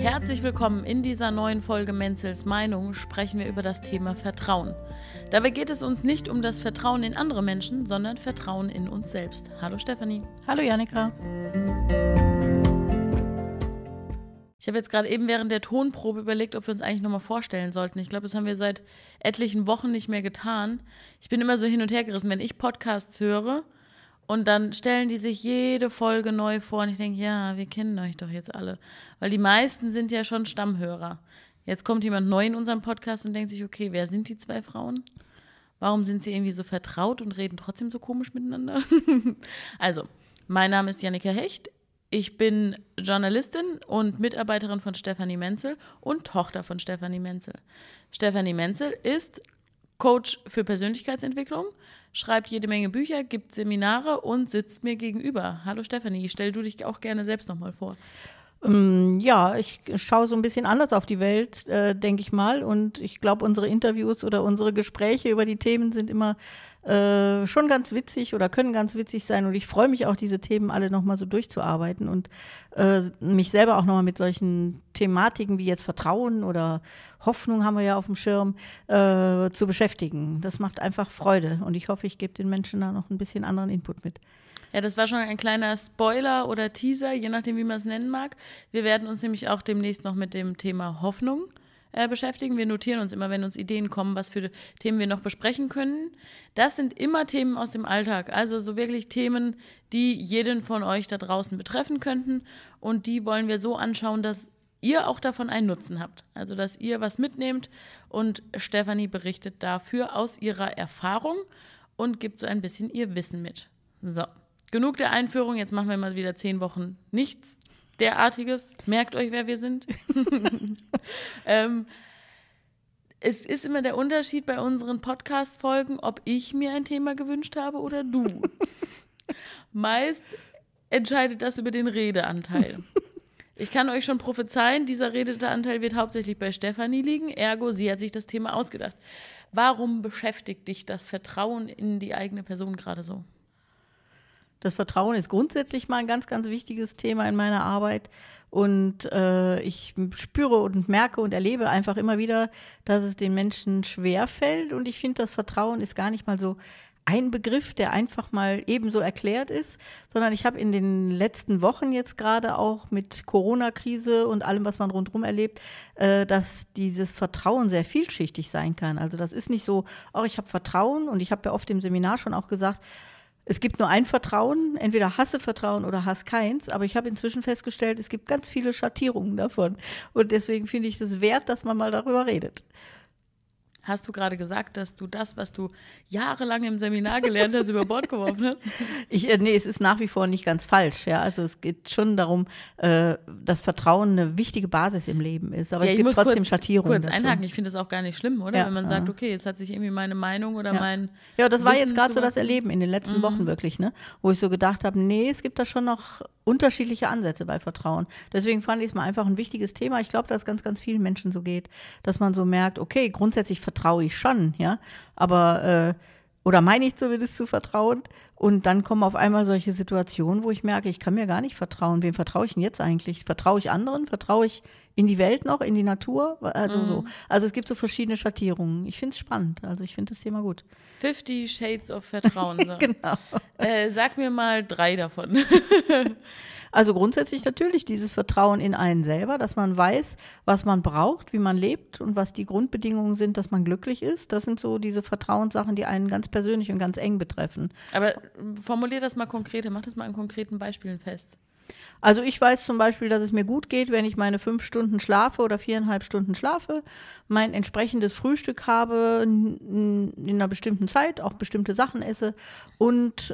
Herzlich willkommen in dieser neuen Folge Menzels Meinung. Sprechen wir über das Thema Vertrauen. Dabei geht es uns nicht um das Vertrauen in andere Menschen, sondern Vertrauen in uns selbst. Hallo Stefanie. Hallo Jannika. Ich habe jetzt gerade eben während der Tonprobe überlegt, ob wir uns eigentlich nochmal vorstellen sollten. Ich glaube, das haben wir seit etlichen Wochen nicht mehr getan. Ich bin immer so hin und her gerissen, wenn ich Podcasts höre und dann stellen die sich jede Folge neu vor und ich denke, ja, wir kennen euch doch jetzt alle. Weil die meisten sind ja schon Stammhörer. Jetzt kommt jemand neu in unserem Podcast und denkt sich, okay, wer sind die zwei Frauen? Warum sind sie irgendwie so vertraut und reden trotzdem so komisch miteinander? Also, mein Name ist Jannika Hecht. Ich bin Journalistin und Mitarbeiterin von Stefanie Menzel und Tochter von Stefanie Menzel. Stefanie Menzel ist Coach für Persönlichkeitsentwicklung, schreibt jede Menge Bücher, gibt Seminare und sitzt mir gegenüber. Hallo Stefanie, stell du dich auch gerne selbst nochmal vor. Ja, ich schaue so ein bisschen anders auf die Welt, denke ich mal. Und ich glaube, unsere Interviews oder unsere Gespräche über die Themen sind immer schon ganz witzig oder können ganz witzig sein. Und ich freue mich auch, diese Themen alle nochmal so durchzuarbeiten und mich selber auch nochmal mit solchen Thematiken wie jetzt Vertrauen oder Hoffnung haben wir ja auf dem Schirm, zu beschäftigen. Das macht einfach Freude. Und ich hoffe, ich gebe den Menschen da noch ein bisschen anderen Input mit. Ja, das war schon ein kleiner Spoiler oder Teaser, je nachdem, wie man es nennen mag. Wir werden uns nämlich auch demnächst noch mit dem Thema Hoffnung beschäftigen. Wir notieren uns immer, wenn uns Ideen kommen, was für Themen wir noch besprechen können. Das sind immer Themen aus dem Alltag, also so wirklich Themen, die jeden von euch da draußen betreffen könnten. Und die wollen wir so anschauen, dass ihr auch davon einen Nutzen habt. Also, dass ihr was mitnehmt. Und Stefanie berichtet dafür aus ihrer Erfahrung und gibt so ein bisschen ihr Wissen mit. So. Genug der Einführung, jetzt machen wir mal wieder 10 Wochen nichts derartiges. Merkt euch, wer wir sind. Es ist immer der Unterschied bei unseren Podcast-Folgen, ob ich mir ein Thema gewünscht habe oder du. Meist entscheidet das über den Redeanteil. Ich kann euch schon prophezeien, dieser Redeanteil wird hauptsächlich bei Stefanie liegen, ergo, sie hat sich das Thema ausgedacht. Warum beschäftigt dich das Vertrauen in die eigene Person gerade so? Das Vertrauen ist grundsätzlich mal ein ganz, ganz wichtiges Thema in meiner Arbeit. Und ich spüre und merke und erlebe einfach immer wieder, dass es den Menschen schwerfällt. Und ich finde, das Vertrauen ist gar nicht mal so ein Begriff, der einfach mal ebenso erklärt ist, sondern ich habe in den letzten Wochen jetzt gerade auch mit Corona-Krise und allem, was man rundherum erlebt, dass dieses Vertrauen sehr vielschichtig sein kann. Also das ist nicht so, oh, ich habe Vertrauen, und ich habe ja oft im Seminar schon auch gesagt, es gibt nur ein Vertrauen, entweder hasse Vertrauen oder hasse keins, aber ich habe inzwischen festgestellt, es gibt ganz viele Schattierungen davon. Und deswegen finde ich es wert, dass man mal darüber redet. Hast du gerade gesagt, dass du das, was du jahrelang im Seminar gelernt hast, über Bord geworfen hast? Nee, es ist nach wie vor nicht ganz falsch. Ja? Also es geht schon darum, dass Vertrauen eine wichtige Basis im Leben ist. Aber ja, es gibt trotzdem Schattierungen kurz einhaken. Ich finde das auch gar nicht schlimm, oder? Ja, wenn man sagt, okay, jetzt hat sich irgendwie meine Meinung oder mein Ja, das war Wissen jetzt gerade so das Erleben in den letzten Wochen wirklich, ne? Wo ich so gedacht habe, nee, es gibt da schon noch unterschiedliche Ansätze bei Vertrauen. Deswegen fand ich es mal einfach ein wichtiges Thema. Ich glaube, dass es ganz, ganz vielen Menschen so geht, dass man so merkt, okay, grundsätzlich vertraue ich schon, ja, aber oder meine ich zumindest zu vertrauen, und dann kommen auf einmal solche Situationen, wo ich merke, ich kann mir gar nicht vertrauen. Wem vertraue ich denn jetzt eigentlich? Vertraue ich anderen? Vertraue ich in die Welt noch, in die Natur? Also so. Also es gibt so verschiedene Schattierungen. Ich finde es spannend. Also ich finde das Thema gut. 50 Shades of Vertrauen. So. Genau. Sag mir mal 3 davon. Also grundsätzlich natürlich dieses Vertrauen in einen selber, dass man weiß, was man braucht, wie man lebt und was die Grundbedingungen sind, dass man glücklich ist. Das sind so diese Vertrauenssachen, die einen ganz persönlich und ganz eng betreffen. Aber formulier das mal konkreter, mach das mal an konkreten Beispielen fest. Also ich weiß zum Beispiel, dass es mir gut geht, wenn ich meine 5 Stunden schlafe oder 4,5 Stunden schlafe, mein entsprechendes Frühstück habe in einer bestimmten Zeit, auch bestimmte Sachen esse und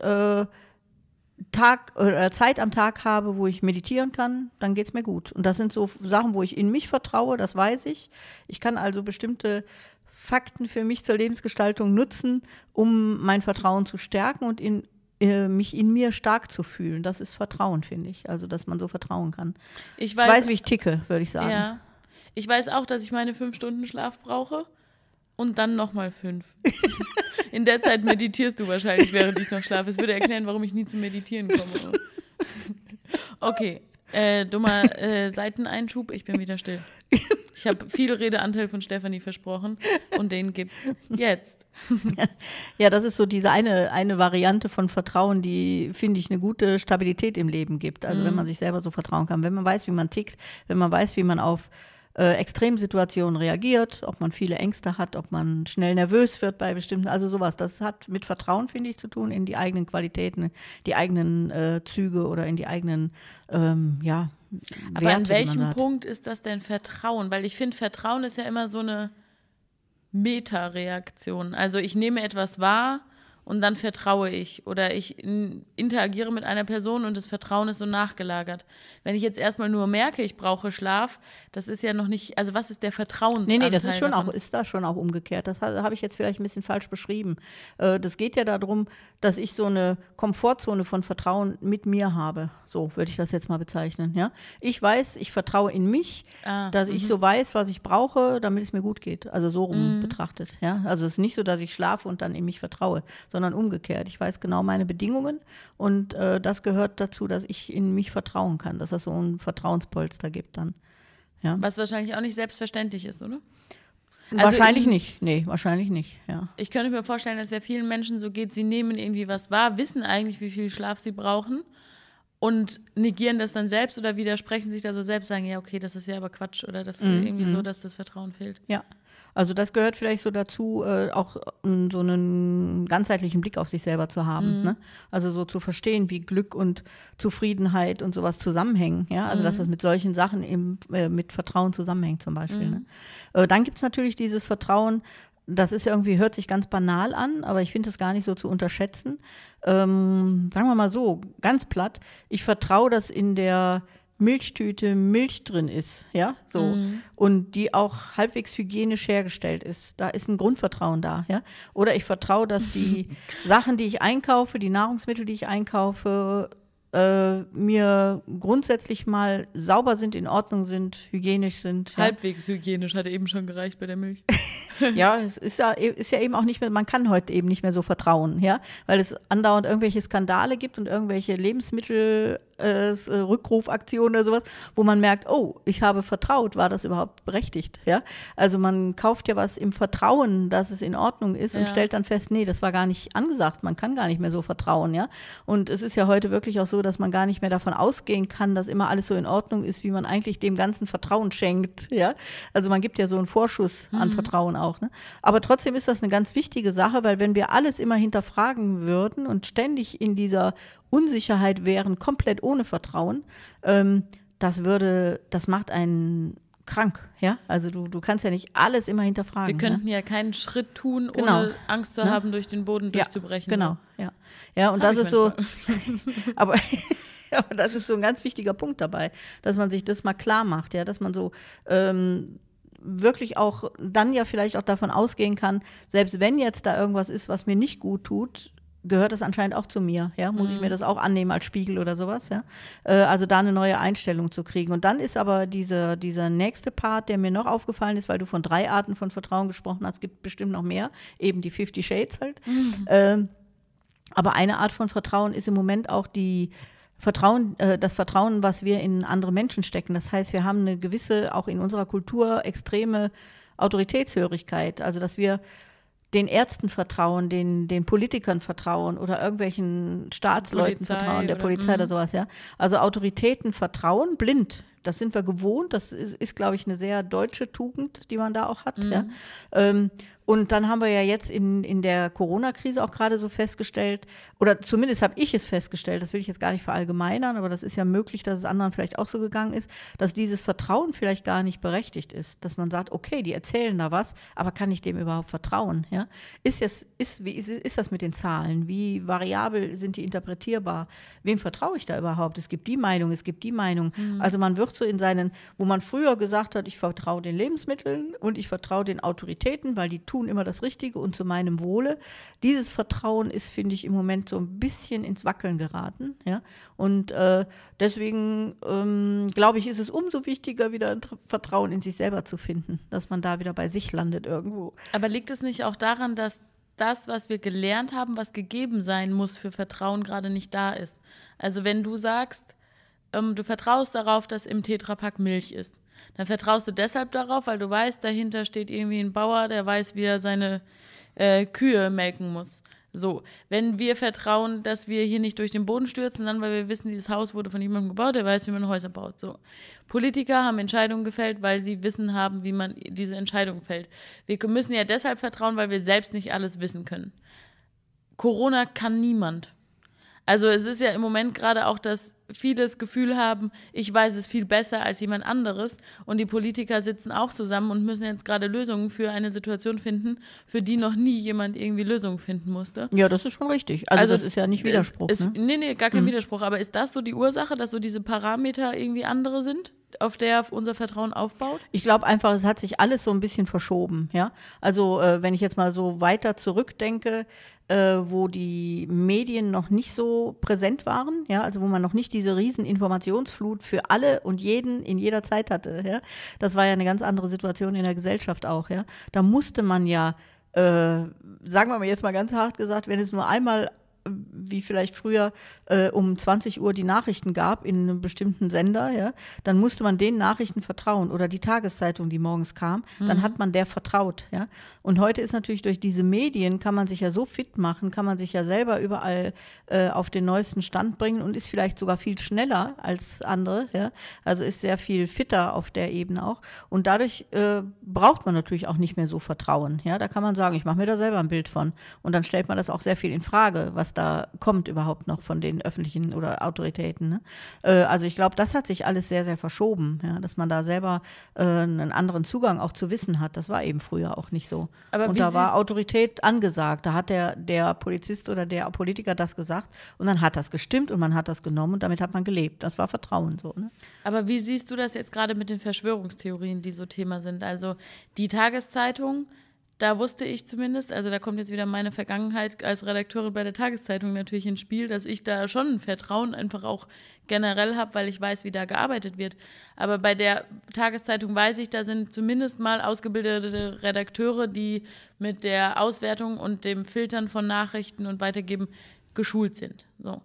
Zeit am Tag habe, wo ich meditieren kann, dann geht es mir gut. Und das sind so Sachen, wo ich in mich vertraue, das weiß ich. Ich kann also bestimmte Fakten für mich zur Lebensgestaltung nutzen, um mein Vertrauen zu stärken und mich in mir stark zu fühlen. Das ist Vertrauen, finde ich. Also, dass man so vertrauen kann. Ich weiß, wie ich ticke, würde ich sagen. Ja. Ich weiß auch, dass ich meine 5 Stunden Schlaf brauche. Und dann nochmal 5. In der Zeit meditierst du wahrscheinlich, während ich noch schlafe. Es würde erklären, warum ich nie zum Meditieren komme. Okay, Dummer Seiteneinschub, ich bin wieder still. Ich habe viel Redeanteil von Stefanie versprochen und den gibt's jetzt. Ja, das ist so diese eine Variante von Vertrauen, die, finde ich, eine gute Stabilität im Leben gibt. Also wenn man sich selber so vertrauen kann, wenn man weiß, wie man tickt, wenn man weiß, wie man auf Extremsituationen reagiert, ob man viele Ängste hat, ob man schnell nervös wird bei bestimmten, also sowas. Das hat mit Vertrauen, finde ich, zu tun in die eigenen Qualitäten, die eigenen Züge oder in die eigenen, ja, Aber Werte, an die man welchem hat. Punkt ist das denn Vertrauen? Weil ich finde, Vertrauen ist ja immer so eine Meta-Reaktion. Also ich nehme etwas wahr und dann vertraue ich. Oder ich interagiere mit einer Person und das Vertrauen ist so nachgelagert. Wenn ich jetzt erstmal nur merke, ich brauche Schlaf, das ist ja noch nicht, also was ist der Vertrauensanteil Nee, das ist schon davon? auch, ist da schon auch umgekehrt. Das habe ich jetzt vielleicht ein bisschen falsch beschrieben. Das geht ja darum, dass ich so eine Komfortzone von Vertrauen mit mir habe. So würde ich das jetzt mal bezeichnen. Ja? Ich weiß, ich vertraue in mich, dass ich so weiß, was ich brauche, damit es mir gut geht. Also so rum betrachtet. Ja? Also es ist nicht so, dass ich schlafe und dann in mich vertraue, sondern umgekehrt. Ich weiß genau meine Bedingungen und das gehört dazu, dass ich in mich vertrauen kann, dass das so ein Vertrauenspolster gibt dann. Ja? Was wahrscheinlich auch nicht selbstverständlich ist, oder? Wahrscheinlich nicht. Nee, wahrscheinlich nicht, ja. Ich könnte mir vorstellen, dass es ja vielen Menschen so geht, sie nehmen irgendwie was wahr, wissen eigentlich, wie viel Schlaf sie brauchen und negieren das dann selbst oder widersprechen sich da so selbst, sagen, ja, okay, das ist ja aber Quatsch oder das ist irgendwie so, dass das Vertrauen fehlt. Ja, also das gehört vielleicht so dazu, auch so einen ganzheitlichen Blick auf sich selber zu haben. Ne? Also so zu verstehen, wie Glück und Zufriedenheit und sowas zusammenhängen. Ja? Also dass das mit solchen Sachen eben mit Vertrauen zusammenhängt zum Beispiel. Ne? Dann gibt es natürlich dieses Vertrauen, das ist ja irgendwie, hört sich ganz banal an, aber ich finde es gar nicht so zu unterschätzen. Sagen wir mal so, ganz platt, ich vertraue, dass in der Milchtüte Milch drin ist, ja, so. Und die auch halbwegs hygienisch hergestellt ist. Da ist ein Grundvertrauen da, ja. Oder ich vertraue, dass die Sachen, die ich einkaufe, die Nahrungsmittel, die ich einkaufe, mir grundsätzlich mal sauber sind, in Ordnung sind, hygienisch sind. Ja. Halbwegs hygienisch, hat eben schon gereicht bei der Milch. Ja, es ist ja eben auch nicht mehr, man kann heute eben nicht mehr so vertrauen, ja, weil es andauernd irgendwelche Skandale gibt und irgendwelche Lebensmittel Rückrufaktionen oder sowas, wo man merkt, oh, ich habe vertraut, war das überhaupt berechtigt, ja? Also man kauft ja was im Vertrauen, dass es in Ordnung ist und stellt dann fest, nee, das war gar nicht angesagt, man kann gar nicht mehr so vertrauen, ja? Und es ist ja heute wirklich auch so, dass man gar nicht mehr davon ausgehen kann, dass immer alles so in Ordnung ist, wie man eigentlich dem ganzen Vertrauen schenkt, ja? Also man gibt ja so einen Vorschuss an Vertrauen auch, ne? Aber trotzdem ist das eine ganz wichtige Sache, weil wenn wir alles immer hinterfragen würden und ständig in dieser Unsicherheit wären, komplett ohne Vertrauen, das macht einen krank, ja? Also du kannst ja nicht alles immer hinterfragen. Wir könnten ja keinen Schritt tun, Genau. ohne Angst zu haben, durch den Boden durchzubrechen. Genau, ja. Ja, und das ist so, aber das ist so ein ganz wichtiger Punkt dabei, dass man sich das mal klar macht, ja, dass man so wirklich auch dann ja vielleicht auch davon ausgehen kann, selbst wenn jetzt da irgendwas ist, was mir nicht gut tut, gehört das anscheinend auch zu mir, ja? Muss ich mir das auch annehmen als Spiegel oder sowas, ja? Also da eine neue Einstellung zu kriegen. Und dann ist aber dieser nächste Part, der mir noch aufgefallen ist, weil du von 3 Arten von Vertrauen gesprochen hast, gibt bestimmt noch mehr, eben die 50 Shades halt. Aber eine Art von Vertrauen ist im Moment auch das Vertrauen, was wir in andere Menschen stecken. Das heißt, wir haben eine gewisse, auch in unserer Kultur, extreme Autoritätshörigkeit. Also, dass wir den Ärzten vertrauen, den Politikern vertrauen oder irgendwelchen Staatsleuten vertrauen, der Polizei oder sowas, ja. Also Autoritäten vertrauen, blind. Das sind wir gewohnt. Das ist, glaube ich, eine sehr deutsche Tugend, die man da auch hat. Ja. Und dann haben wir ja jetzt in der Corona-Krise auch gerade so festgestellt, oder zumindest habe ich es festgestellt, das will ich jetzt gar nicht verallgemeinern, aber das ist ja möglich, dass es anderen vielleicht auch so gegangen ist, dass dieses Vertrauen vielleicht gar nicht berechtigt ist. Dass man sagt, okay, die erzählen da was, aber kann ich dem überhaupt vertrauen? Ja? Wie ist das mit den Zahlen? Wie variabel sind die interpretierbar? Wem vertraue ich da überhaupt? Es gibt die Meinung, es gibt die Meinung. Also man wird so in seinen, wo man früher gesagt hat, ich vertraue den Lebensmitteln und ich vertraue den Autoritäten, weil die tun immer das Richtige und zu meinem Wohle. Dieses Vertrauen ist, finde ich, im Moment so ein bisschen ins Wackeln geraten. Ja? Und deswegen, glaube ich, ist es umso wichtiger, wieder ein Vertrauen in sich selber zu finden, dass man da wieder bei sich landet irgendwo. Aber liegt es nicht auch daran, dass das, was wir gelernt haben, was gegeben sein muss für Vertrauen, gerade nicht da ist? Also wenn du sagst, du vertraust darauf, dass im Tetrapack Milch ist. Dann vertraust du deshalb darauf, weil du weißt, dahinter steht irgendwie ein Bauer, der weiß, wie er seine Kühe melken muss. So, wenn wir vertrauen, dass wir hier nicht durch den Boden stürzen, dann, weil wir wissen, dieses Haus wurde von jemandem gebaut, der weiß, wie man Häuser baut. So. Politiker haben Entscheidungen gefällt, weil sie Wissen haben, wie man diese Entscheidungen fällt. Wir müssen ja deshalb vertrauen, weil wir selbst nicht alles wissen können. Corona kann niemand. Also es ist ja im Moment gerade auch, dass viele das Gefühl haben, ich weiß es viel besser als jemand anderes und die Politiker sitzen auch zusammen und müssen jetzt gerade Lösungen für eine Situation finden, für die noch nie jemand irgendwie Lösungen finden musste. Ja, das ist schon richtig. Also das ist ja nicht Widerspruch. Nee, gar kein Widerspruch. Aber ist das so die Ursache, dass so diese Parameter irgendwie andere sind, auf der unser Vertrauen aufbaut? Ich glaube einfach, es hat sich alles so ein bisschen verschoben. Ja? Also wenn ich jetzt mal so weiter zurückdenke, wo die Medien noch nicht so präsent waren, ja, also wo man noch nicht diese riesen Informationsflut für alle und jeden in jeder Zeit hatte, ja, das war ja eine ganz andere Situation in der Gesellschaft auch, ja. Da musste man ja, sagen wir mal jetzt mal ganz hart gesagt, wenn es nur einmal wie vielleicht früher um 20 Uhr die Nachrichten gab in einem bestimmten Sender, ja, dann musste man den Nachrichten vertrauen oder die Tageszeitung, die morgens kam, dann hat man der vertraut. Ja. Und heute ist natürlich durch diese Medien, kann man sich ja so fit machen, kann man sich ja selber überall auf den neuesten Stand bringen und ist vielleicht sogar viel schneller als andere. Ja. Also ist sehr viel fitter auf der Ebene auch. Und dadurch braucht man natürlich auch nicht mehr so Vertrauen. Ja. Da kann man sagen, ich mache mir da selber ein Bild von. Und dann stellt man das auch sehr viel in Frage, was da kommt überhaupt noch von den öffentlichen oder Autoritäten. Ne? Also ich glaube, das hat sich alles sehr, sehr verschoben, ja? Dass man da selber einen anderen Zugang auch zu Wissen hat. Das war eben früher auch nicht so. Aber und da war Autorität angesagt. Da hat der Polizist oder der Politiker das gesagt und dann hat das gestimmt und man hat das genommen und damit hat man gelebt. Das war Vertrauen so. Ne? Aber wie siehst du das jetzt gerade mit den Verschwörungstheorien, die so Thema sind? Also die Tageszeitung, da wusste ich zumindest, also da kommt jetzt wieder meine Vergangenheit als Redakteurin bei der Tageszeitung natürlich ins Spiel, dass ich da schon ein Vertrauen einfach auch generell habe, weil ich weiß, wie da gearbeitet wird. Aber bei der Tageszeitung weiß ich, da sind zumindest mal ausgebildete Redakteure, die mit der Auswertung und dem Filtern von Nachrichten und Weitergeben geschult sind. So.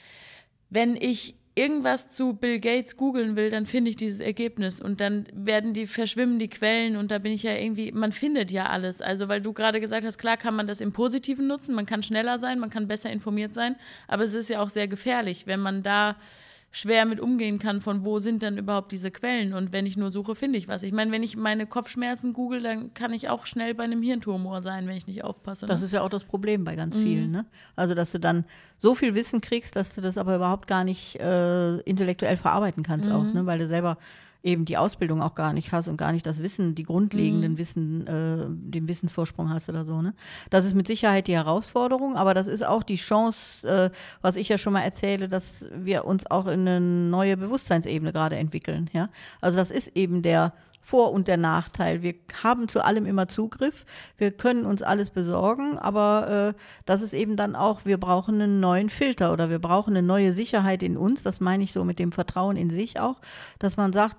Wenn ich irgendwas zu Bill Gates googeln will, dann finde ich dieses Ergebnis und dann verschwimmen die Quellen und da bin ich ja irgendwie, man findet ja alles. Also weil du gerade gesagt hast, klar kann man das im Positiven nutzen, man kann schneller sein, man kann besser informiert sein, aber es ist ja auch sehr gefährlich, wenn man da schwer mit umgehen kann, von wo sind dann überhaupt diese Quellen und wenn ich nur suche, finde ich was. Ich meine, wenn ich meine Kopfschmerzen google, dann kann ich auch schnell bei einem Hirntumor sein, wenn ich nicht aufpasse. Ne? Das ist ja auch das Problem bei ganz vielen. Ne? Also, dass du dann so viel Wissen kriegst, dass du das aber überhaupt gar nicht intellektuell verarbeiten kannst auch, ne? Weil du selber eben die Ausbildung auch gar nicht hast und gar nicht das Wissen, die grundlegenden Wissen, den Wissensvorsprung hast oder so. Ne? Das ist mit Sicherheit die Herausforderung, aber das ist auch die Chance, was ich ja schon mal erzähle, dass wir uns auch in eine neue Bewusstseinsebene gerade entwickeln. Ja? Also das ist eben der Vor- und der Nachteil. Wir haben zu allem immer Zugriff, wir können uns alles besorgen, aber das ist eben dann auch, wir brauchen einen neuen Filter oder wir brauchen eine neue Sicherheit in uns, das meine ich so mit dem Vertrauen in sich auch, dass man sagt,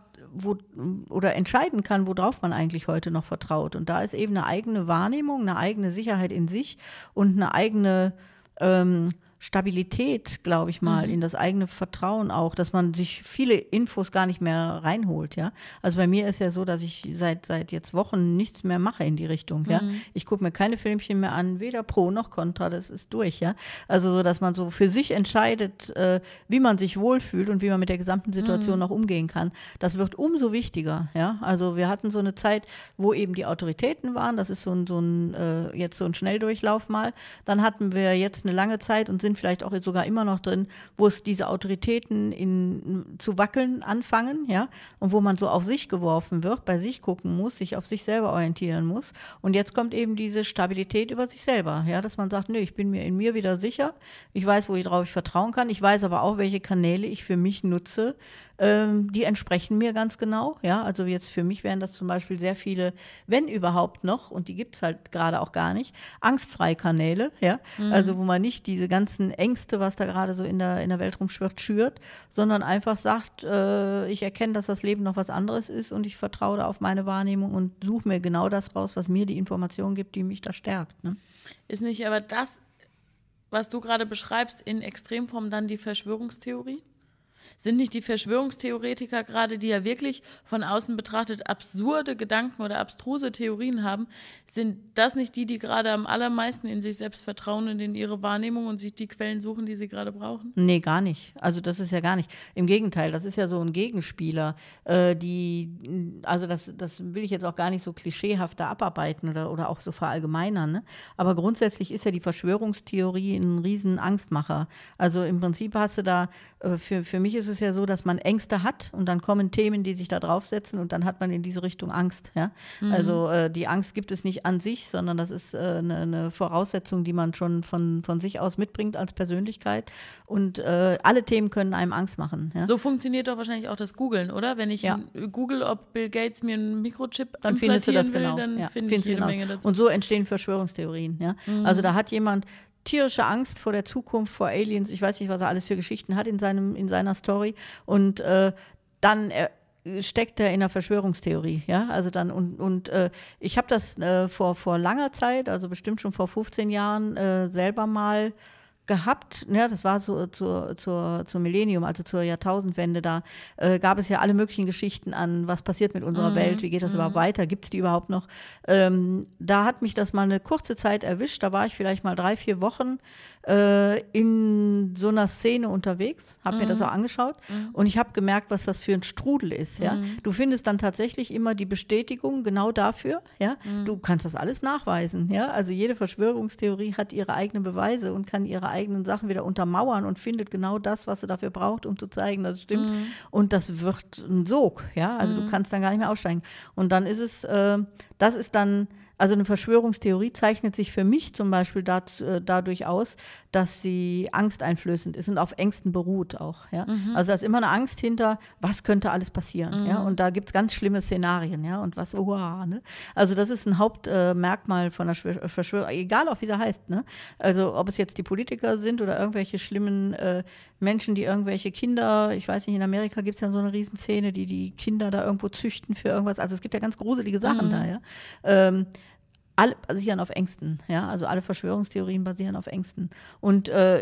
oder entscheiden kann, worauf man eigentlich heute noch vertraut. Und da ist eben eine eigene Wahrnehmung, eine eigene Sicherheit in sich und eine eigene Stabilität, glaube ich mal, in das eigene Vertrauen auch, dass man sich viele Infos gar nicht mehr reinholt, ja. Also bei mir ist ja so, dass ich seit jetzt Wochen nichts mehr mache in die Richtung, ja. Ich gucke mir keine Filmchen mehr an, weder Pro noch Contra, das ist durch, ja. Also so, dass man so für sich entscheidet, wie man sich wohlfühlt und wie man mit der gesamten Situation noch umgehen kann. Das wird umso wichtiger, ja. Also wir hatten so eine Zeit, wo eben die Autoritäten waren, das ist jetzt so ein Schnelldurchlauf mal. Dann hatten wir jetzt eine lange Zeit und sind vielleicht auch jetzt sogar immer noch drin, wo es diese Autoritäten zu wackeln anfangen, ja, und wo man so auf sich geworfen wird, bei sich gucken muss, sich auf sich selber orientieren muss. Und jetzt kommt eben diese Stabilität über sich selber, ja, dass man sagt, nee, ich bin mir in mir wieder sicher, ich weiß, worauf ich vertrauen kann, ich weiß aber auch, welche Kanäle ich für mich nutze, die entsprechen mir ganz genau, ja, also jetzt für mich wären das zum Beispiel sehr viele, wenn überhaupt noch, und die gibt es halt gerade auch gar nicht, angstfreie Kanäle, ja, also wo man nicht diese ganzen Ängste, was da gerade so in der Welt rumschwirrt, schürt, sondern einfach sagt, ich erkenne, dass das Leben noch was anderes ist und ich vertraue da auf meine Wahrnehmung und suche mir genau das raus, was mir die Information gibt, die mich da stärkt. Ne? Ist nicht aber das, was du gerade beschreibst, in Extremform dann die Verschwörungstheorie? Sind nicht die Verschwörungstheoretiker gerade, die ja wirklich von außen betrachtet absurde Gedanken oder abstruse Theorien haben, sind das nicht die gerade am allermeisten in sich selbst vertrauen und in ihre Wahrnehmung und sich die Quellen suchen, die sie gerade brauchen? Nee, gar nicht. Also das ist ja gar nicht. Im Gegenteil, das ist ja so ein Gegenspieler, also das will ich jetzt auch gar nicht so klischeehaft da abarbeiten oder auch so verallgemeinern, ne? Aber grundsätzlich ist ja die Verschwörungstheorie ein riesen Angstmacher. Also im Prinzip hast du da, für mich ist es ja so, dass man Ängste hat und dann kommen Themen, die sich da draufsetzen und dann hat man in diese Richtung Angst. Ja? Also die Angst gibt es nicht an sich, sondern das ist eine Voraussetzung, die man schon von sich aus mitbringt als Persönlichkeit. Und alle Themen können einem Angst machen. Ja? So funktioniert doch wahrscheinlich auch das Googlen, oder? Wenn ich google, ob Bill Gates mir einen Mikrochip dann findest du das will, genau. dann finde ich jede Menge dazu. Und so entstehen Verschwörungstheorien. Ja? Also da hat jemand tierische Angst vor der Zukunft, vor Aliens, ich weiß nicht, was er alles für Geschichten hat in seiner Story und dann steckt er in einer Verschwörungstheorie, ja, also dann und ich habe das vor langer Zeit, also bestimmt schon vor 15 Jahren selber mal gehabt, ja, das war so zur Millennium, also zur Jahrtausendwende, da gab es ja alle möglichen Geschichten an, was passiert mit unserer Welt, wie geht das überhaupt weiter, gibt es die überhaupt noch? Da hat mich das mal eine kurze Zeit erwischt, da war ich vielleicht mal 3-4 Wochen in so einer Szene unterwegs, habe mir das auch angeschaut und ich habe gemerkt, was das für ein Strudel ist, ja. Du findest dann tatsächlich immer die Bestätigung genau dafür, ja. Du kannst das alles nachweisen, ja. Also jede Verschwörungstheorie hat ihre eigenen Beweise und kann ihre eigenen Sachen wieder untermauern und findet genau das, was sie dafür braucht, um zu zeigen, dass es stimmt. Und das wird ein Sog, ja. Also du kannst dann gar nicht mehr aussteigen. Und dann ist es, das ist dann, also eine Verschwörungstheorie zeichnet sich für mich zum Beispiel dadurch aus, dass sie angsteinflößend ist und auf Ängsten beruht auch. Ja? Also da ist immer eine Angst hinter, was könnte alles passieren. Ja? Und da gibt es ganz schlimme Szenarien. Ja? Und was, ne? Also das ist ein Hauptmerkmal von einer Verschwörung, egal auch wie sie heißt. Ne? Also ob es jetzt die Politiker sind oder irgendwelche schlimmen Menschen, die irgendwelche Kinder, ich weiß nicht, in Amerika gibt es ja so eine Riesenszene, die Kinder da irgendwo züchten für irgendwas. Also es gibt ja ganz gruselige Sachen da. Ja? Alle basieren auf Ängsten, ja, also alle Verschwörungstheorien basieren auf Ängsten. Und das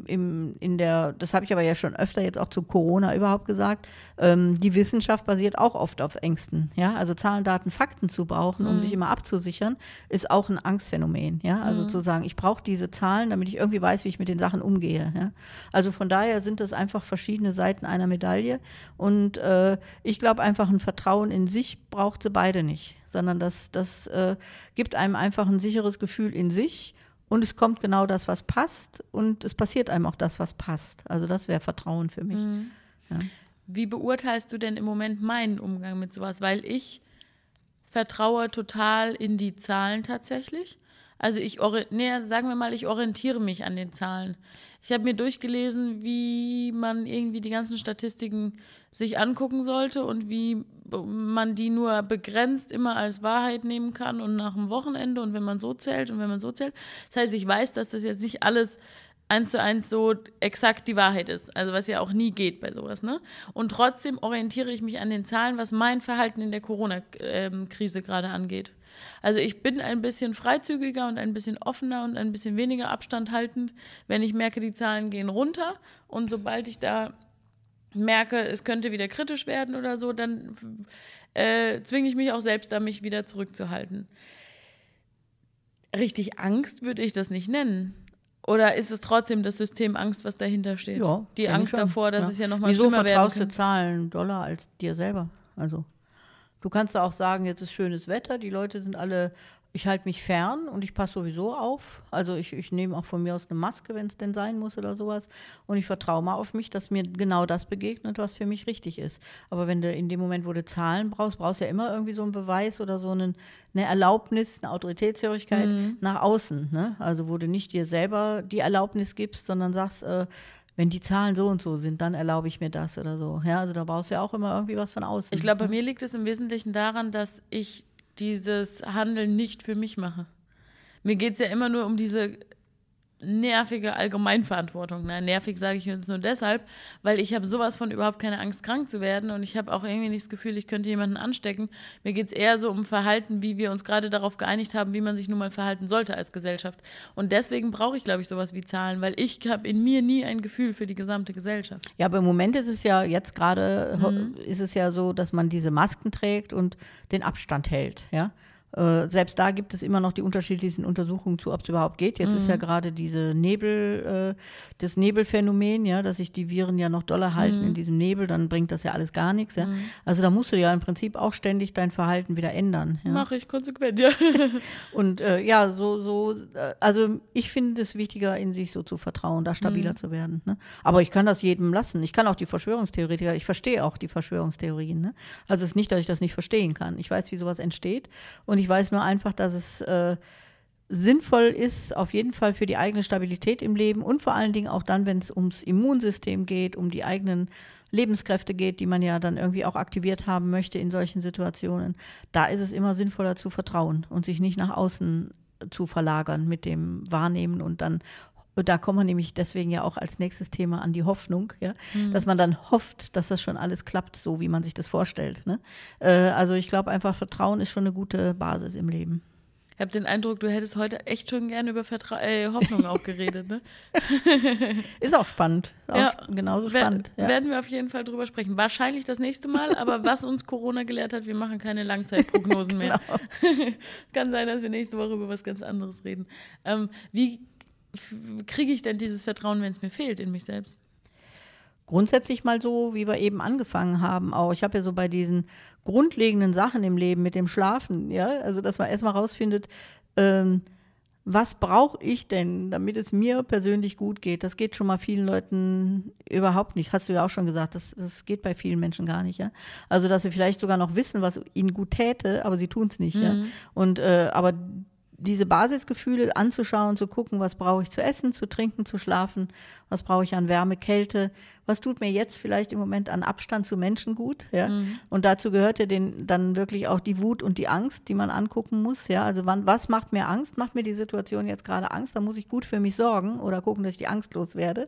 habe ich aber ja schon öfter jetzt auch zu Corona überhaupt gesagt, die Wissenschaft basiert auch oft auf Ängsten, ja, also Zahlen, Daten, Fakten zu brauchen, um sich immer abzusichern, ist auch ein Angstphänomen, ja, also zu sagen, ich brauche diese Zahlen, damit ich irgendwie weiß, wie ich mit den Sachen umgehe, ja. Also von daher sind das einfach verschiedene Seiten einer Medaille und ich glaube einfach, ein Vertrauen in sich braucht sie beide nicht, sondern das gibt einem einfach ein sicheres Gefühl in sich und es kommt genau das, was passt und es passiert einem auch das, was passt. Also das wäre Vertrauen für mich. Ja. Wie beurteilst du denn im Moment meinen Umgang mit sowas? Weil ich vertraue total in die Zahlen tatsächlich. Also sagen wir mal, ich orientiere mich an den Zahlen. Ich habe mir durchgelesen, wie man irgendwie die ganzen Statistiken sich angucken sollte und wie man die nur begrenzt immer als Wahrheit nehmen kann und nach dem Wochenende und wenn man so zählt und wenn man so zählt. Das heißt, ich weiß, dass das jetzt nicht alles 1:1 so exakt die Wahrheit ist. Also was ja auch nie geht bei sowas, ne? Und trotzdem orientiere ich mich an den Zahlen, was mein Verhalten in der Corona-Krise gerade angeht. Also ich bin ein bisschen freizügiger und ein bisschen offener und ein bisschen weniger Abstand haltend, wenn ich merke, die Zahlen gehen runter. Und sobald ich da merke, es könnte wieder kritisch werden oder so, dann zwinge ich mich auch selbst da, mich wieder zurückzuhalten. Richtig Angst würde ich das nicht nennen. Oder ist es trotzdem das System Angst, was dahinter steht? Ja, die Angst davor, dass es ja nochmal schlimmer werden kann. Wieso vertraust du Zahlen Dollar als dir selber? Also du kannst ja auch sagen, jetzt ist schönes Wetter, die Leute sind alle, ich halte mich fern und ich passe sowieso auf. Also ich nehme auch von mir aus eine Maske, wenn es denn sein muss oder sowas. Und ich vertraue mal auf mich, dass mir genau das begegnet, was für mich richtig ist. Aber wenn du in dem Moment, wo du Zahlen brauchst du ja immer irgendwie so einen Beweis oder so eine Erlaubnis, eine Autoritätshörigkeit nach außen. Ne? Also wo du nicht dir selber die Erlaubnis gibst, sondern sagst, wenn die Zahlen so und so sind, dann erlaube ich mir das oder so. Ja, also da brauchst du ja auch immer irgendwie was von außen. Ich glaube, bei mir liegt es im Wesentlichen daran, dass ich dieses Handeln nicht für mich mache. Mir geht es ja immer nur um diese nervige Allgemeinverantwortung. Nein, nervig sage ich jetzt nur deshalb, weil ich habe sowas von überhaupt keine Angst, krank zu werden und ich habe auch irgendwie nicht das Gefühl, ich könnte jemanden anstecken. Mir geht es eher so um Verhalten, wie wir uns gerade darauf geeinigt haben, wie man sich nun mal verhalten sollte als Gesellschaft. Und deswegen brauche ich, glaube ich, sowas wie Zahlen, weil ich habe in mir nie ein Gefühl für die gesamte Gesellschaft. Ja, aber im Moment ist es ja jetzt gerade, ist es ja so, dass man diese Masken trägt und den Abstand hält, ja. Selbst da gibt es immer noch die unterschiedlichsten Untersuchungen zu, ob es überhaupt geht. Jetzt ist ja gerade das Nebelphänomen, ja, dass sich die Viren ja noch doller halten in diesem Nebel, dann bringt das ja alles gar nichts. Ja. Also da musst du ja im Prinzip auch ständig dein Verhalten wieder ändern. Ja. Mache ich konsequent, ja. Und also ich finde es wichtiger, in sich so zu vertrauen, da stabiler zu werden. Ne? Aber ich kann das jedem lassen. Ich kann auch die Verschwörungstheoretiker, ich verstehe auch die Verschwörungstheorien. Ne? Also es ist nicht, dass ich das nicht verstehen kann. Ich weiß, wie sowas entsteht. Und ich weiß nur einfach, dass es sinnvoll ist, auf jeden Fall für die eigene Stabilität im Leben und vor allen Dingen auch dann, wenn es ums Immunsystem geht, um die eigenen Lebenskräfte geht, die man ja dann irgendwie auch aktiviert haben möchte in solchen Situationen. Da ist es immer sinnvoller zu vertrauen und sich nicht nach außen zu verlagern mit dem Wahrnehmen und dann da kommen wir nämlich deswegen ja auch als nächstes Thema an die Hoffnung, ja? Dass man dann hofft, dass das schon alles klappt, so wie man sich das vorstellt. Ne? Also ich glaube einfach, Vertrauen ist schon eine gute Basis im Leben. Ich habe den Eindruck, du hättest heute echt schon gerne über Hoffnung auch geredet. Ne? Ist auch spannend. Ist auch genauso spannend. Ja. Werden wir auf jeden Fall drüber sprechen. Wahrscheinlich das nächste Mal, aber was uns Corona gelehrt hat, wir machen keine Langzeitprognosen mehr. Genau. Kann sein, dass wir nächste Woche über was ganz anderes reden. Wie kriege ich denn dieses Vertrauen, wenn es mir fehlt in mich selbst? Grundsätzlich mal so, wie wir eben angefangen haben auch. Ich habe ja so bei diesen grundlegenden Sachen im Leben mit dem Schlafen, ja, also dass man erstmal rausfindet, was brauche ich denn, damit es mir persönlich gut geht. Das geht schon mal vielen Leuten überhaupt nicht. Hast du ja auch schon gesagt, das geht bei vielen Menschen gar nicht. Ja? Also dass sie vielleicht sogar noch wissen, was ihnen gut täte, aber sie tun es nicht. Ja? Und aber diese Basisgefühle anzuschauen, zu gucken, was brauche ich zu essen, zu trinken, zu schlafen, was brauche ich an Wärme, Kälte, was tut mir jetzt vielleicht im Moment an Abstand zu Menschen gut, ja? Und dazu gehört ja dann wirklich auch die Wut und die Angst, die man angucken muss, ja, also was macht mir Angst, macht mir die Situation jetzt gerade Angst, dann muss ich gut für mich sorgen oder gucken, dass ich die Angst loswerde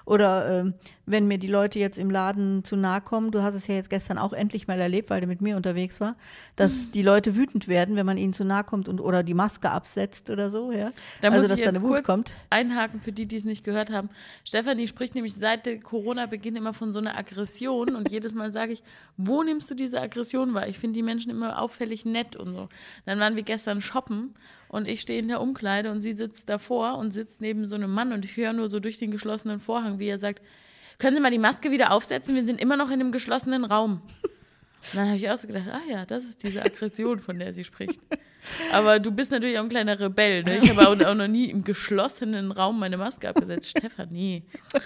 oder wenn mir die Leute jetzt im Laden zu nahe kommen, du hast es ja jetzt gestern auch endlich mal erlebt, weil du mit mir unterwegs war, dass die Leute wütend werden, wenn man ihnen zu nahe kommt oder die Maske absetzt oder so, ja. Da muss ich jetzt kurz einhaken für die es nicht gehört haben. Stefanie spricht nämlich seit der Corona-Beginn immer von so einer Aggression und jedes Mal sage ich, wo nimmst du diese Aggression wahr? Ich finde die Menschen immer auffällig nett und so. Dann waren wir gestern shoppen und ich stehe in der Umkleide und sie sitzt davor und sitzt neben so einem Mann und ich höre nur so durch den geschlossenen Vorhang, wie er sagt, können Sie mal die Maske wieder aufsetzen? Wir sind immer noch in einem geschlossenen Raum. Und dann habe ich auch so gedacht, ja, das ist diese Aggression, von der sie spricht. Aber du bist natürlich auch ein kleiner Rebell. Ne? Ich habe auch noch nie im geschlossenen Raum meine Maske abgesetzt. Stefanie.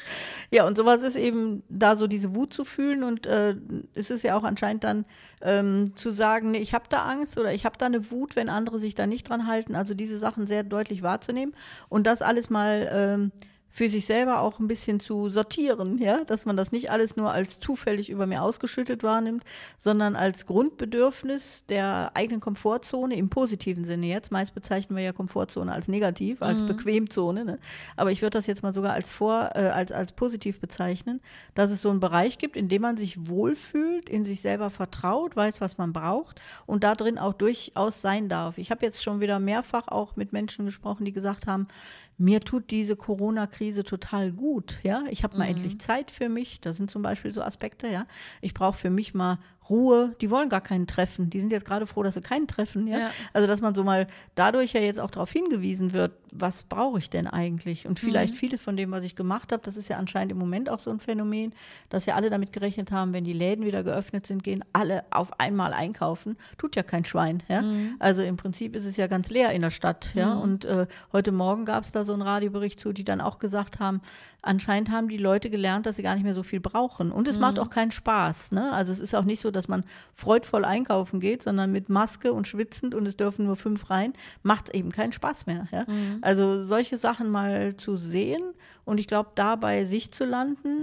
Ja, und sowas ist eben da so diese Wut zu fühlen und es ist ja auch anscheinend dann zu sagen, nee, ich habe da Angst oder ich habe da eine Wut, wenn andere sich da nicht dran halten. Also diese Sachen sehr deutlich wahrzunehmen und das alles mal für sich selber auch ein bisschen zu sortieren, ja, dass man das nicht alles nur als zufällig über mir ausgeschüttet wahrnimmt, sondern als Grundbedürfnis der eigenen Komfortzone im positiven Sinne jetzt. Meist bezeichnen wir ja Komfortzone als negativ, als Bequemzone, ne? Aber ich würde das jetzt mal sogar als positiv bezeichnen, dass es so einen Bereich gibt, in dem man sich wohlfühlt, in sich selber vertraut, weiß, was man braucht und da drin auch durchaus sein darf. Ich habe jetzt schon wieder mehrfach auch mit Menschen gesprochen, die gesagt haben, mir tut diese Corona-Krise total gut, ja. Ich habe mal endlich Zeit für mich. Das sind zum Beispiel so Aspekte, ja. Ich brauche für mich mal Ruhe. Die wollen gar keinen treffen. Die sind jetzt gerade froh, dass sie keinen treffen, ja. Also, dass man so mal dadurch ja jetzt auch darauf hingewiesen wird, was brauche ich denn eigentlich? Und vielleicht vieles von dem, was ich gemacht habe, das ist ja anscheinend im Moment auch so ein Phänomen, dass ja alle damit gerechnet haben, wenn die Läden wieder geöffnet sind, gehen alle auf einmal einkaufen. Tut ja kein Schwein, ja. Also im Prinzip ist es ja ganz leer in der Stadt, ja. Und heute Morgen gab es da so einen Radiobericht zu, die dann auch gesagt haben, anscheinend haben die Leute gelernt, dass sie gar nicht mehr so viel brauchen. Und es macht auch keinen Spaß, ne? Also es ist auch nicht so, dass man freudvoll einkaufen geht, sondern mit Maske und schwitzend und es dürfen nur 5 rein, macht eben keinen Spaß mehr, ja? Also solche Sachen mal zu sehen und ich glaube, da bei sich zu landen,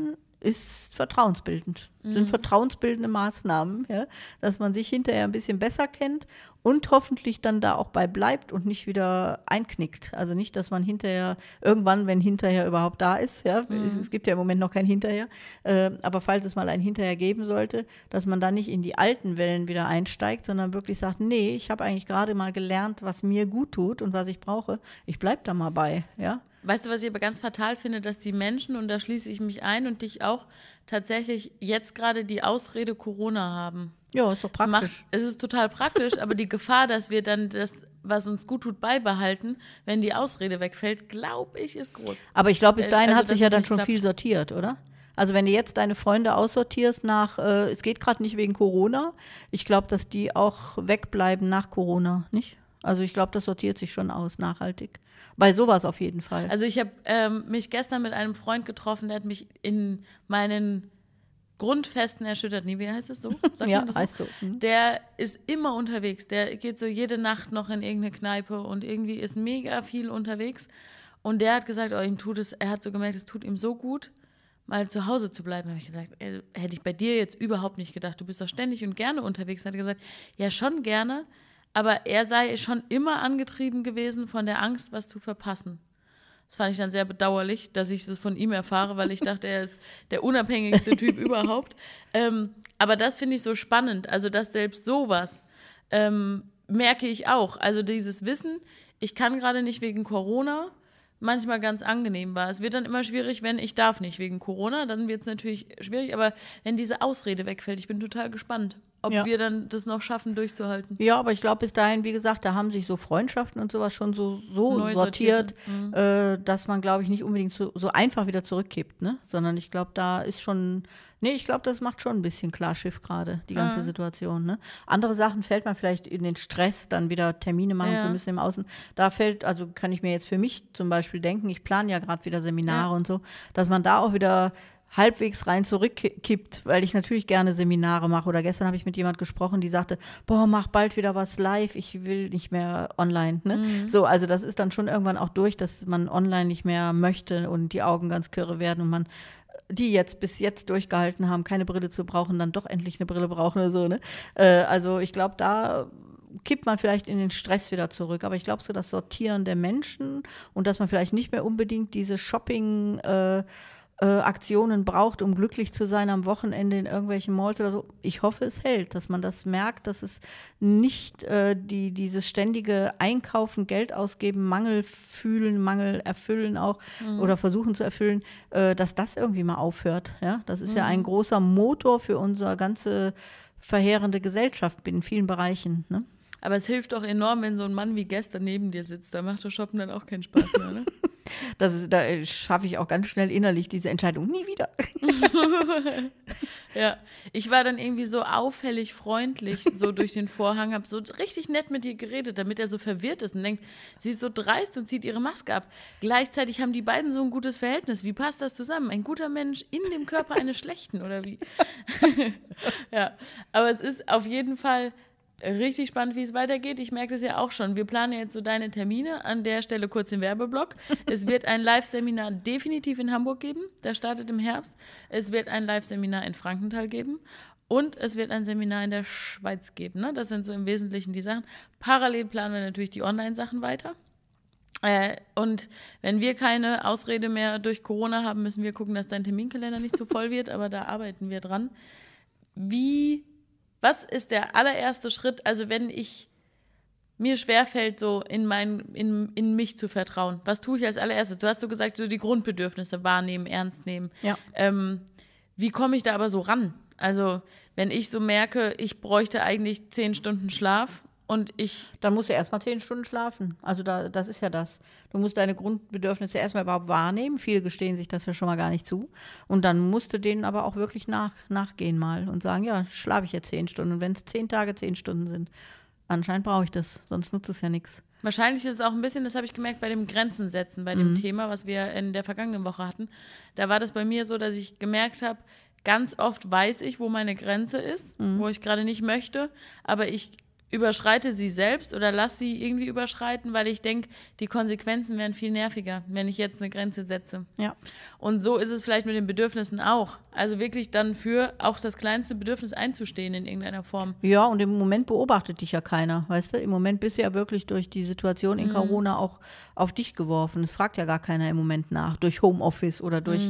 ist vertrauensbildend. Sind vertrauensbildende Maßnahmen, ja, dass man sich hinterher ein bisschen besser kennt und hoffentlich dann da auch bei bleibt und nicht wieder einknickt. Also nicht, dass man hinterher, irgendwann, wenn hinterher überhaupt da ist, ja, es gibt ja im Moment noch kein Hinterher, aber falls es mal ein Hinterher geben sollte, dass man dann nicht in die alten Wellen wieder einsteigt, sondern wirklich sagt, nee, ich habe eigentlich gerade mal gelernt, was mir gut tut und was ich brauche. Ich bleibe da mal bei, ja. Weißt du, was ich aber ganz fatal finde, dass die Menschen, und da schließe ich mich ein und dich auch, tatsächlich jetzt gerade die Ausrede Corona haben. Ja, ist doch praktisch. Es ist total praktisch, aber die Gefahr, dass wir dann das, was uns gut tut, beibehalten, wenn die Ausrede wegfällt, glaube ich, ist groß. Aber ich glaube, bis dahin Also, hat sich dass ja es dann nicht schon klappt. viel sortiert, oder? Also wenn du jetzt deine Freunde aussortierst nach, es geht gerade nicht wegen Corona, ich glaube, dass die auch wegbleiben nach Corona, nicht? Also ich glaube, das sortiert sich schon aus, nachhaltig. Bei sowas auf jeden Fall. Also ich habe mich gestern mit einem Freund getroffen, der hat mich in meinen Grundfesten erschüttert. Nee, wie heißt das so? Sagt ja, man das so? heißt so. Der ist immer unterwegs. Der geht so jede Nacht noch in irgendeine Kneipe und irgendwie ist mega viel unterwegs. Und der hat gesagt, er hat so gemerkt, es tut ihm so gut, mal zu Hause zu bleiben. Habe ich gesagt, hätte ich bei dir jetzt überhaupt nicht gedacht. Du bist doch ständig und gerne unterwegs. Hat er gesagt, ja, schon gerne, aber er sei schon immer angetrieben gewesen von der Angst, was zu verpassen. Das fand ich dann sehr bedauerlich, dass ich das von ihm erfahre, weil ich dachte, er ist der unabhängigste Typ überhaupt. Aber das finde ich so spannend, also dass selbst sowas merke ich auch. Also dieses Wissen, ich kann gerade nicht wegen Corona, manchmal ganz angenehm war. Es wird dann immer schwierig, wenn ich darf nicht wegen Corona, dann wird es natürlich schwierig, aber wenn diese Ausrede wegfällt, ich bin total gespannt, ob wir dann das noch schaffen, durchzuhalten. Ja, aber ich glaube, bis dahin, wie gesagt, da haben sich so Freundschaften und sowas schon so Neu sortiert, sortiert. dass man, glaube ich, nicht unbedingt so einfach wieder zurückkippt, ne? Sondern ich glaube, da ist schon, ich glaube, das macht schon ein bisschen Klarschiff gerade, die ganze Situation, ne? Andere Sachen fällt man vielleicht in den Stress, dann wieder Termine machen zu müssen im Außen. Da also kann ich mir jetzt für mich zum Beispiel denken, ich plane ja gerade wieder Seminare und so, dass man da auch wieder halbwegs rein zurückkippt, weil ich natürlich gerne Seminare mache. Oder gestern habe ich mit jemand gesprochen, die sagte, mach bald wieder was live, ich will nicht mehr online. Ne? So, also das ist dann schon irgendwann auch durch, dass man online nicht mehr möchte und die Augen ganz kirre werden und man die jetzt bis jetzt durchgehalten haben, keine Brille zu brauchen, dann doch endlich eine Brille brauchen oder so. Ne? Also ich glaube, da kippt man vielleicht in den Stress wieder zurück. Aber ich glaube, so das Sortieren der Menschen und dass man vielleicht nicht mehr unbedingt diese Shopping Aktionen braucht, um glücklich zu sein am Wochenende in irgendwelchen Malls oder so. Ich hoffe, es hält, dass man das merkt, dass es nicht dieses ständige Einkaufen, Geld ausgeben, Mangel fühlen, Mangel erfüllen auch oder versuchen zu erfüllen, dass das irgendwie mal aufhört. Ja? Das ist ja ein großer Motor für unsere ganze verheerende Gesellschaft in vielen Bereichen. Ne? Aber es hilft doch enorm, wenn so ein Mann wie gestern neben dir sitzt. Da macht das Shoppen dann auch keinen Spaß mehr, ne? Da schaffe ich auch ganz schnell innerlich diese Entscheidung, nie wieder. Ja, ich war dann irgendwie so auffällig freundlich, so durch den Vorhang, habe so richtig nett mit ihr geredet, damit er so verwirrt ist und denkt, sie ist so dreist und zieht ihre Maske ab. Gleichzeitig haben die beiden so ein gutes Verhältnis. Wie passt das zusammen? Ein guter Mensch in dem Körper eines Schlechten, oder wie? Ja, aber es ist auf jeden Fall richtig spannend, wie es weitergeht. Ich merke das ja auch schon. Wir planen jetzt so deine Termine. An der Stelle kurz den Werbeblock. Es wird ein Live-Seminar definitiv in Hamburg geben. Der startet im Herbst. Es wird ein Live-Seminar in Frankenthal geben. Und es wird ein Seminar in der Schweiz geben. Ne? Das sind so im Wesentlichen die Sachen. Parallel planen wir natürlich die Online-Sachen weiter. Und wenn wir keine Ausrede mehr durch Corona haben, müssen wir gucken, dass dein Terminkalender nicht zu voll wird. Aber da arbeiten wir dran. Was ist der allererste Schritt, also wenn mir schwerfällt, so in mich zu vertrauen? Was tue ich als allererstes? Du hast so gesagt, so die Grundbedürfnisse wahrnehmen, ernst nehmen. Ja. Wie komme ich da aber so ran? Also wenn ich so merke, ich bräuchte eigentlich 10 Stunden Schlaf und Dann musst du erstmal 10 Stunden schlafen. Also das ist ja das. Du musst deine Grundbedürfnisse erstmal überhaupt wahrnehmen. Viele gestehen sich das ja schon mal gar nicht zu. Und dann musst du denen aber auch wirklich nachgehen mal und sagen, ja, schlafe ich jetzt 10 Stunden. Und wenn es 10 Tage 10 Stunden sind, anscheinend brauche ich das, sonst nutzt es ja nichts. Wahrscheinlich ist es auch ein bisschen, das habe ich gemerkt, bei dem Grenzen setzen, bei dem Thema, was wir in der vergangenen Woche hatten. Da war das bei mir so, dass ich gemerkt habe, ganz oft weiß ich, wo meine Grenze ist, wo ich gerade nicht möchte, aber ich überschreite sie selbst oder lass sie irgendwie überschreiten, weil ich denke, die Konsequenzen wären viel nerviger, wenn ich jetzt eine Grenze setze. Ja. Und so ist es vielleicht mit den Bedürfnissen auch. Also wirklich dann für auch das kleinste Bedürfnis einzustehen in irgendeiner Form. Ja, und im Moment beobachtet dich ja keiner, weißt du? Im Moment bist du ja wirklich durch die Situation in Corona auch auf dich geworfen. Es fragt ja gar keiner im Moment nach, durch Homeoffice oder durch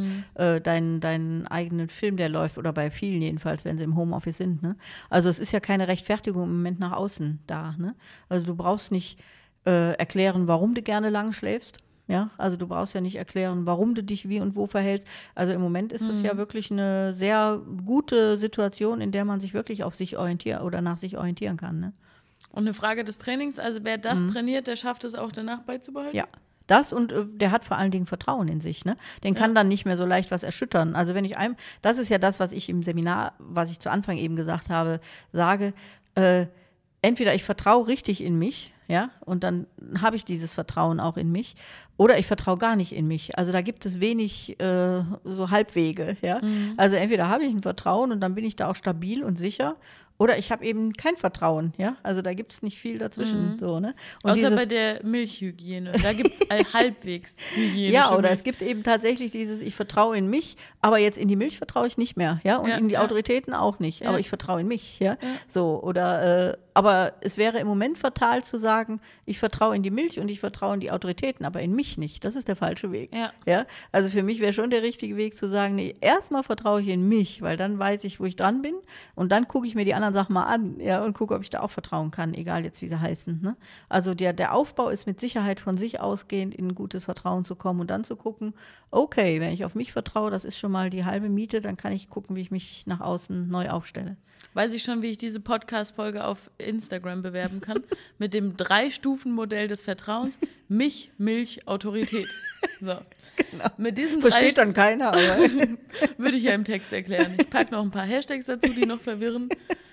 deinen eigenen Film, der läuft, oder bei vielen jedenfalls, wenn sie im Homeoffice sind. Ne? Also es ist ja keine Rechtfertigung im Moment nach außen da. Ne? Also du brauchst nicht erklären, warum du gerne lang schläfst. Ja, also du brauchst ja nicht erklären, warum du dich wie und wo verhältst. Also im Moment ist es ja wirklich eine sehr gute Situation, in der man sich wirklich auf sich orientieren oder nach sich orientieren kann. Ne? Und eine Frage des Trainings, also wer das trainiert, der schafft es auch danach beizubehalten? Ja, das und der hat vor allen Dingen Vertrauen in sich. Ne? Den kann dann nicht mehr so leicht was erschüttern. Also wenn ich das ist ja das, was ich im Seminar, was ich zu Anfang eben gesagt habe, sage, entweder ich vertraue richtig in mich, ja, und dann habe ich dieses Vertrauen auch in mich, oder ich vertraue gar nicht in mich. Also da gibt es wenig so Halbwege, ja. Also entweder habe ich ein Vertrauen und dann bin ich da auch stabil und sicher, oder ich habe eben kein Vertrauen, ja. Also da gibt es nicht viel dazwischen, so, ne. Und außer bei der Milchhygiene, da gibt es halbwegs hygienische ja, oder Milch. es gibt eben tatsächlich dieses, ich vertraue in mich, aber jetzt in die Milch vertraue ich nicht mehr, ja, und in die Autoritäten auch nicht, aber ich vertraue in mich, ja, so, oder, aber es wäre im Moment fatal zu sagen, ich vertraue in die Milch und ich vertraue in die Autoritäten, aber in mich nicht, das ist der falsche Weg, ja, also für mich wäre schon der richtige Weg zu sagen, nee, erstmal vertraue ich in mich, weil dann weiß ich, wo ich dran bin und dann gucke ich mir die anderen Sachen mal an, ja, und gucke, ob ich da auch vertrauen kann, egal jetzt, wie sie heißen, ne? Also der Aufbau ist mit Sicherheit von sich ausgehend in ein gutes Vertrauen zu kommen und dann zu gucken, okay, wenn ich auf mich vertraue, das ist schon mal die halbe Miete, dann kann ich gucken, wie ich mich nach außen neu aufstelle. Weiß ich schon, wie ich diese Podcast-Folge auf Instagram bewerben kann, mit dem 3-Stufen-Modell des Vertrauens, mich, Milch, Autorität. So. Genau. Mit diesem Versteht dann keiner, aber würde ich ja im Text erklären. Ich packe noch ein paar Hashtags dazu, die noch verwirren.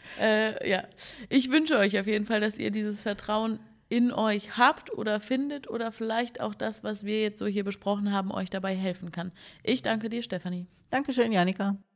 Ja, ich wünsche euch auf jeden Fall, dass ihr dieses Vertrauen in euch habt oder findet oder vielleicht auch das, was wir jetzt so hier besprochen haben, euch dabei helfen kann. Ich danke dir, Stefanie. Dankeschön, Janika.